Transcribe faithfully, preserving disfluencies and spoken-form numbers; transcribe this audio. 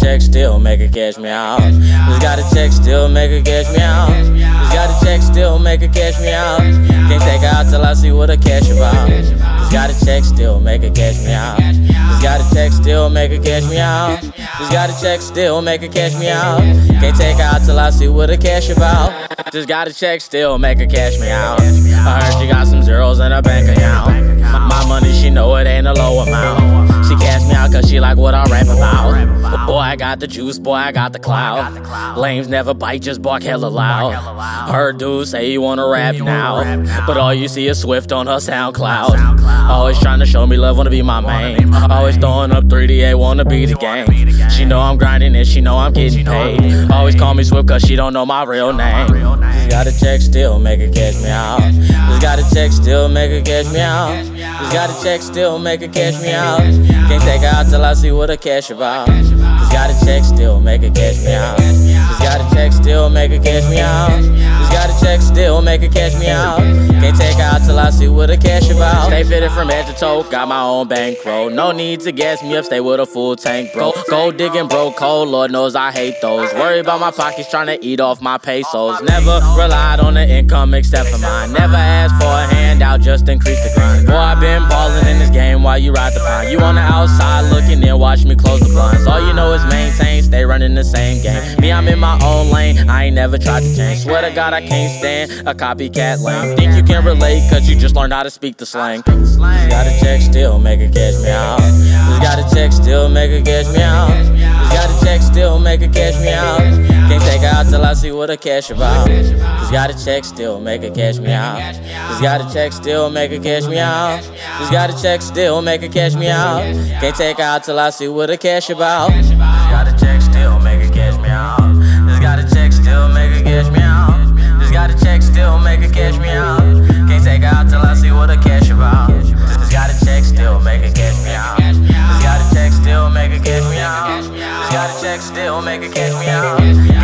check, still make her cash me out. Just got a check, still make her cash me out. Just got a check, still make her cash me out. Can't take her out till I see what her cash about. Just got a check, still make her cash me out. Just got a check, still make her cash me out. Just got a check, still make her cash me out. Can't take her out till I see what her cash about. Just got a check, still make her cash me out. I heard she got some zeros in her bank account. My money, she know it ain't a low amount. She cash me out cause she like what I rap about. But boy, I got the juice, boy, I got the clout. Lames never bite, just bark hella loud. Heard dudes say you wanna rap now, but all you see is Swift on her SoundCloud. Always trying to show me love, wanna be my main. Always throwing up three D A, wanna be the game. She know I'm grinding and she know I'm getting paid. Always call me Swift cause she don't know my real name. Just got a check, still make her cash me out. Just got a check, still make her cash me out. Just got a check, still make her cash me out. Can't take her out till I see what her cash about. Just got a check, still make her cash me out. Just got a check, still make her cash me out. Just got a check, still make her cash me out. Can't take her out till I see what her cash about. Stay fitted from head to toe, got my own bankroll. No need to gas me up, stay with a full tank, bro. Gold digging, bro, cold, Lord knows I hate those. Worry about my pockets, trying to eat off my pesos. Never relied on the income except for mine. Never asked for a handout, just increase the grind. Boy, I been ballin' in this game while you ride the pine. You on the outside looking in, watch me close the blinds. All you know is maintain, stay running the same game. Me, I'm in my own lane, I ain't never tried to change. Swear to God, I can't stand a copycat lame. Think you can relate, cause you just learned how to speak the slang. Just got a check, still make her cash me out. Just got a check, still make her cash me out. Just got a check, still make her cash me out. Can't take her out till I see what her cash about. Just got a check, still make her cash me out. Just got a check, still make her cash me out. Just got a check, still make her cash me out. Can't take her out till I see what her cash about. Just got a check, still make her cash me out. Just got a check, still make her cash me out. Just got a check, still make her cash me out. Can't take her out till I see what her cash about. Just got a check, still make her cash me out. Just got a check, still make her cash me out. Just got a check, still make her cash me out.